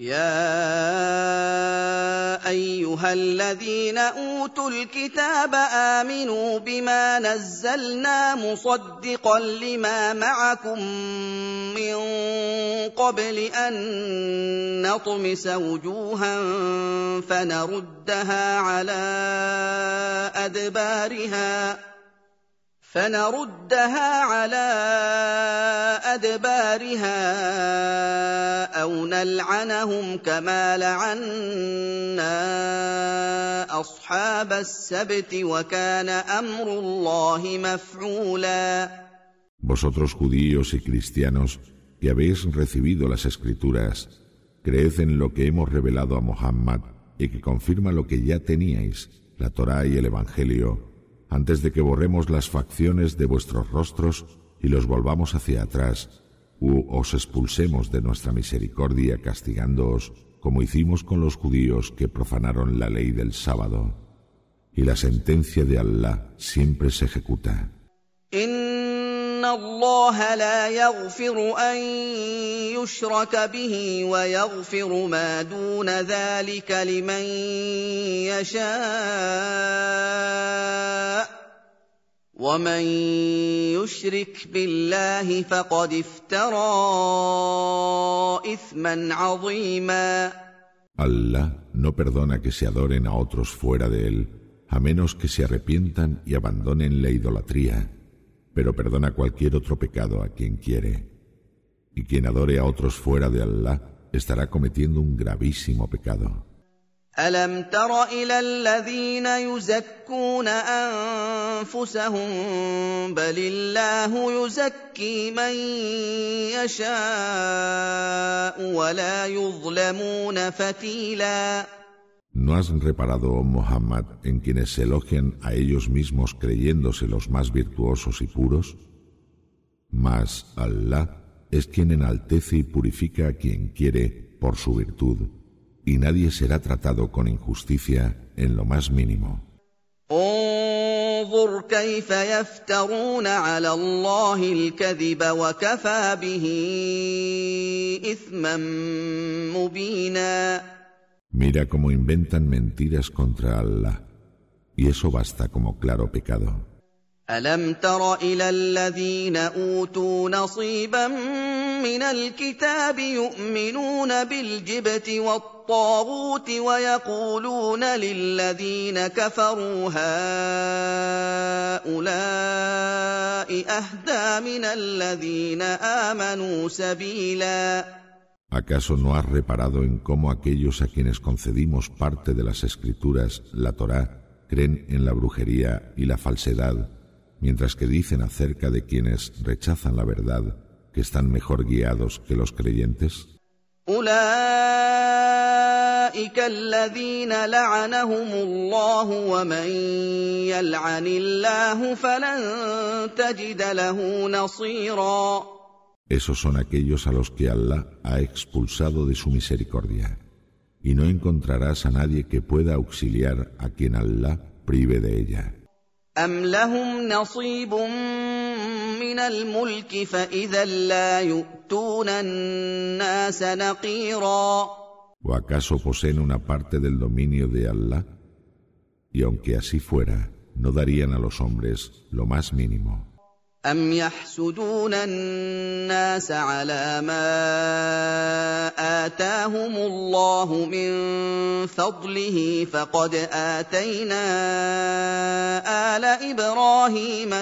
يا أيها الذين أوتوا الكتاب آمنوا بما نزلنا مصدقا لما معكم من قبل أن نطمس وجوها فنردها على أدبارها أو نلعنهم كما لعنا أصحاب السبت وكان أمر الله مفعولا. Vosotros judíos y cristianos que habéis recibido las Escrituras, creed en lo que hemos revelado a Muhammad y que confirma lo que ya teníais, la Torá y el Evangelio, antes de que borremos las facciones de vuestros rostros y los volvamos hacia atrás, u os expulsemos de nuestra misericordia castigándoos, como hicimos con los judíos que profanaron la ley del sábado. Y la sentencia de Allah siempre se ejecuta. إن الله لا يغفر أن يشرك به ويغفر ما دون ذلك لمن يشاء ومن يشرك بالله فقد افترى إثما عظيما. Allah no perdona que se adoren a otros fuera de él, a menos que se arrepientan y abandonen la idolatría, pero perdona cualquier otro pecado a quien quiere. Y quien adore a otros fuera de Allah estará cometiendo un gravísimo pecado. ألم تر إلى الذين يزكون أنفسهم بل الله يزكي من يشاء ولا يظلمون فتيلا. ¿No has reparado, oh Muhammad, en quienes se elogian a ellos mismos creyéndose los más virtuosos y puros? Mas Allah es quien enaltece y purifica a quien quiere por su virtud, y nadie será tratado con injusticia en lo más mínimo. انظر كيف يفترون على الله الكذب وكفى به إثما مبينا. Mira cómo inventan mentiras contra Allah, y eso basta como claro pecado. ألم تر إلى الذين أوتوا نصيبا من الكتاب يؤمنون بالجبت والطاغوت ويقولون للذين كفروا هؤلاء أهدى من الذين آمنوا سبيلا. ¿Acaso no has reparado en cómo aquellos a quienes concedimos parte de las Escrituras, la Torá, creen en la brujería y la falsedad, mientras que dicen acerca de quienes rechazan la verdad que están mejor guiados que los creyentes? أولئك الذين لعنهم الله ومن يلعن الله فلن تجد له نصيرا. Esos son aquellos a los que Allah ha expulsado de su misericordia, y no encontrarás a nadie que pueda auxiliar a quien Allah prive de ella. أم لهم نصيب من الملك فإذا لا يؤتون الناس نقيرا. ¿O acaso poseen una parte del dominio de Allah? Y aunque así fuera, no darían a los hombres lo más mínimo. أم يحسدون الناس على ما آتاهم الله من فضله فقد آتينا آل إبراهيم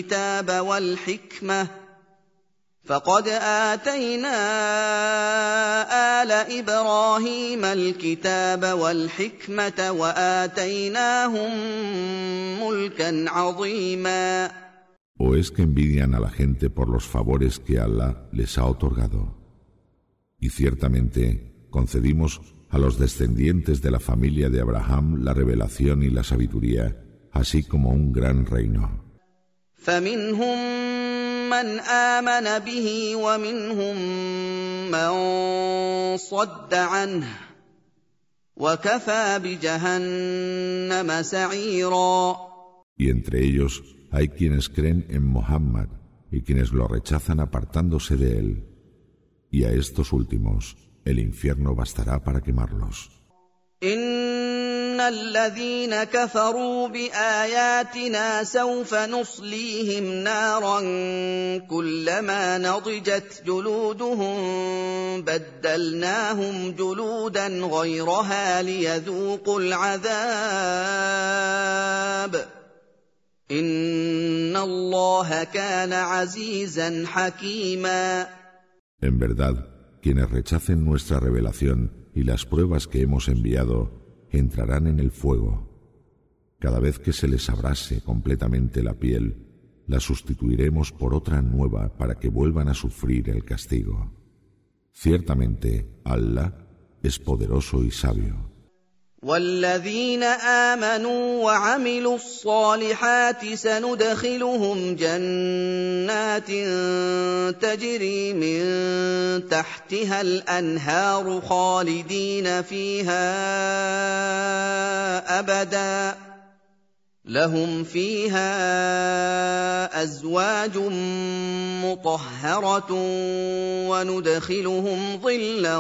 الكتاب والحكمة وآتيناهم ملكا عظيما. ¿O es que envidian a la gente por los favores que Allah les ha otorgado? Y ciertamente concedimos a los descendientes de la familia de Abraham la revelación y la sabiduría, así como un gran reino. فمنهم من آمن به ومنهم من صد عنه وكفى بجهنم سعيرا. Y entre ellos hay quienes creen en Muhammad y quienes lo rechazan apartándose de él, y a estos últimos el infierno bastará para quemarlos. إن الذين كفروا بآياتنا سوف نصليهم نارا كلما نضجت جلودهم بدلناهم جلودا غيرها ليذوقوا العذاب إن الله كان عزيزا حكيما. En verdad, quienes rechacen nuestra revelación y las pruebas que hemos enviado entrarán en el fuego. Cada vez que se les abrase completamente la piel, la sustituiremos por otra nueva para que vuelvan a sufrir el castigo. Ciertamente, Allah es poderoso y sabio. والذين آمنوا وعملوا الصالحات سندخلهم جنات تجري من تحتها الأنهار خالدين فيها أبدا لهم فيها أزواج مطهرة وندخلهم ظلا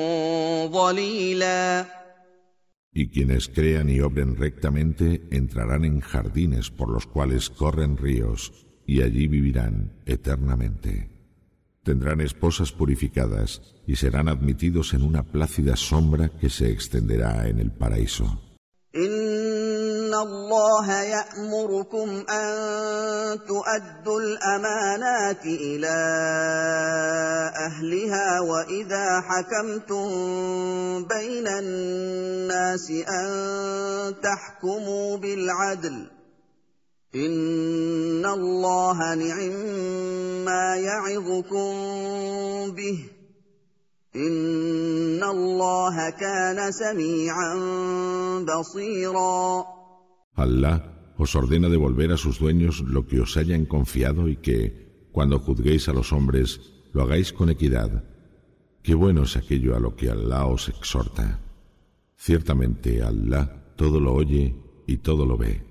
ظليلا. Y quienes crean y obren rectamente entrarán en jardines por los cuales corren ríos, y allí vivirán eternamente. Tendrán esposas purificadas y serán admitidos en una plácida sombra que se extenderá en el paraíso. إن الله يأمركم أن تؤدوا الأمانات إلى أهلها وإذا حكمتم بين الناس أن تحكموا بالعدل إن الله نعما يعظكم به إن الله كان سميعا بصيرا. Allah os ordena devolver a sus dueños lo que os hayan confiado y que, cuando juzguéis a los hombres, lo hagáis con equidad. Qué bueno es aquello a lo que Allah os exhorta. Ciertamente Allah todo lo oye y todo lo ve.